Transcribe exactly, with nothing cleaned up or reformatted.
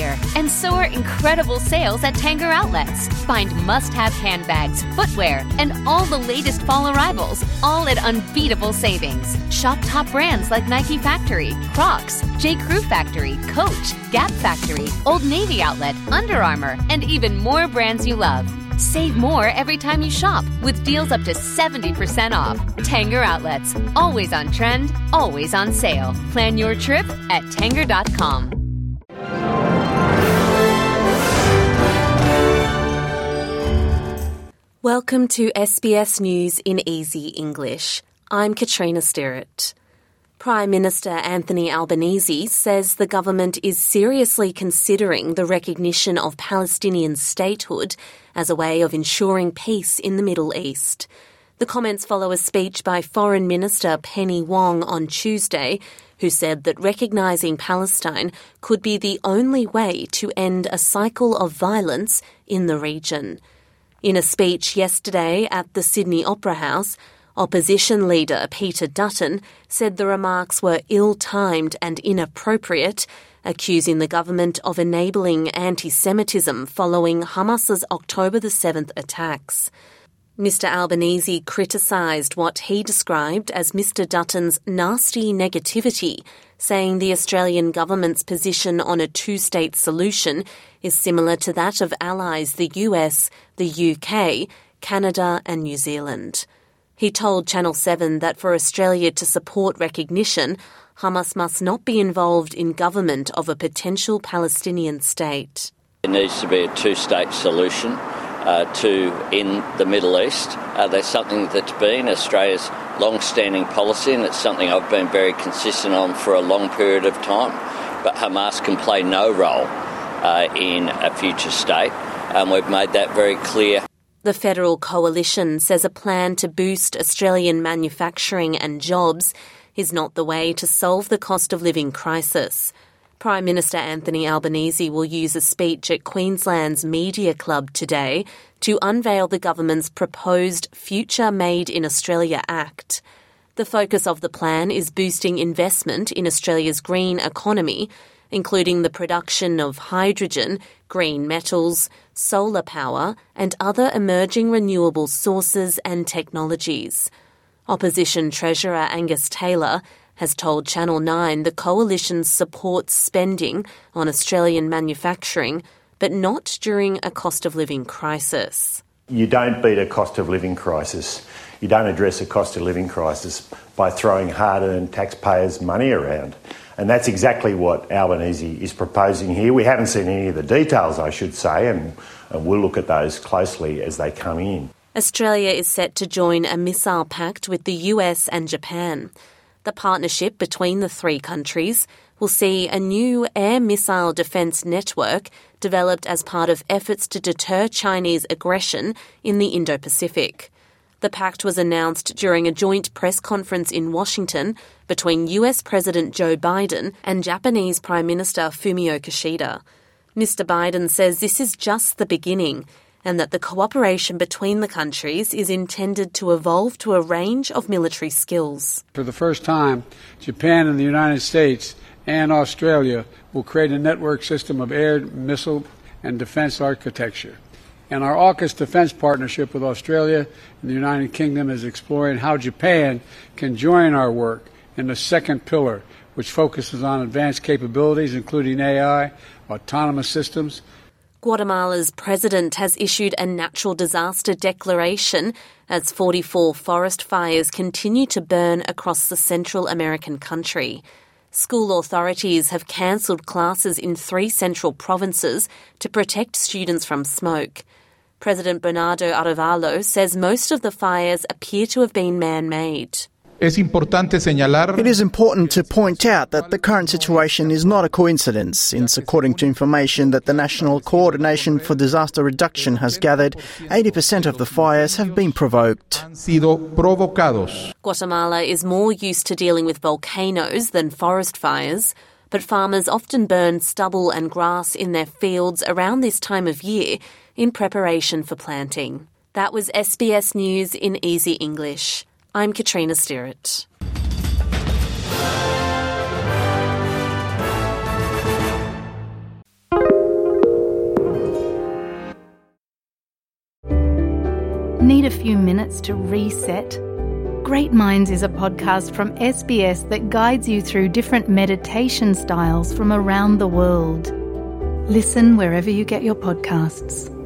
year, and so are incredible sales at Tanger Outlets. Find must-have handbags, footwear, and all the latest fall arrivals, all at unbeatable savings. Shop top brands like Nike Factory, Crocs, J. Crew Factory, Coach, Gap Factory, Old Navy Outlet, Under Armour, and even more brands you love. Save more every time you shop with deals up to seventy percent off. Tanger Outlets. Always on trend, always on sale. Plan your trip at tanger dot com. Welcome to S B S News in Easy English. I'm Katrina Stirrett. Prime Minister Anthony Albanese says the government is seriously considering the recognition of Palestinian statehood as a way of ensuring peace in the Middle East. The comments follow a speech by Foreign Minister Penny Wong on Tuesday, who said that recognising Palestine could be the only way to end a cycle of violence in the region. In a speech yesterday at the Sydney Opera House, Opposition leader Peter Dutton said the remarks were ill-timed and inappropriate, accusing the government of enabling anti-Semitism following Hamas's October the seventh attacks. Mister Albanese criticised what he described as Mister Dutton's nasty negativity, saying the Australian government's position on a two-state solution is similar to that of allies the U S, the U K, Canada and New Zealand. He told Channel seven that for Australia to support recognition, Hamas must not be involved in government of a potential Palestinian state. There needs to be a two-state solution uh, to end the Middle East. Uh, that's something that's been Australia's long-standing policy, and it's something I've been very consistent on for a long period of time. But Hamas can play no role uh, in a future state, and we've made that very clear. The Federal Coalition says a plan to boost Australian manufacturing and jobs is not the way to solve the cost of living crisis. Prime Minister Anthony Albanese will use a speech at Queensland's Media Club today to unveil the government's proposed Future Made in Australia Act. The focus of the plan is boosting investment in Australia's green economy, including the production of hydrogen, green metals, solar power and other emerging renewable sources and technologies. Opposition Treasurer Angus Taylor has told Channel nine the coalition supports spending on Australian manufacturing, but not during a cost of living crisis. You don't beat a cost of living crisis. You don't address a cost of living crisis by throwing hard-earned taxpayers' money around. And that's exactly what Albanese is proposing here. We haven't seen any of the details, I should say, and, and we'll look at those closely as they come in. Australia is set to join a missile pact with the U S and Japan. The partnership between the three countries will see a new air missile defence network developed as part of efforts to deter Chinese aggression in the Indo-Pacific. The pact was announced during a joint press conference in Washington between U S President Joe Biden and Japanese Prime Minister Fumio Kishida. Mister Biden says this is just the beginning and that the cooperation between the countries is intended to evolve to a range of military skills. For the first time, Japan and the United States and Australia will create a network system of air, missile, and defense architecture. And our AUKUS defense partnership with Australia and the United Kingdom is exploring how Japan can join our work in the second pillar, which focuses on advanced capabilities, including A I, autonomous systems. Guatemala's president has issued a natural disaster declaration as forty-four forest fires continue to burn across the Central American country. School authorities have cancelled classes in three central provinces to protect students from smoke. President Bernardo Arévalo says most of the fires appear to have been man-made. It is important to point out that the current situation is not a coincidence, since according to information that the National Coordination for Disaster Reduction has gathered, eighty percent of the fires have been provoked. Guatemala is more used to dealing with volcanoes than forest fires, but farmers often burn stubble and grass in their fields around this time of year in preparation for planting. That was S B S News in Easy English. I'm Katrina Stirrett. Need a few minutes to reset? Great Minds is a podcast from S B S that guides you through different meditation styles from around the world. Listen wherever you get your podcasts.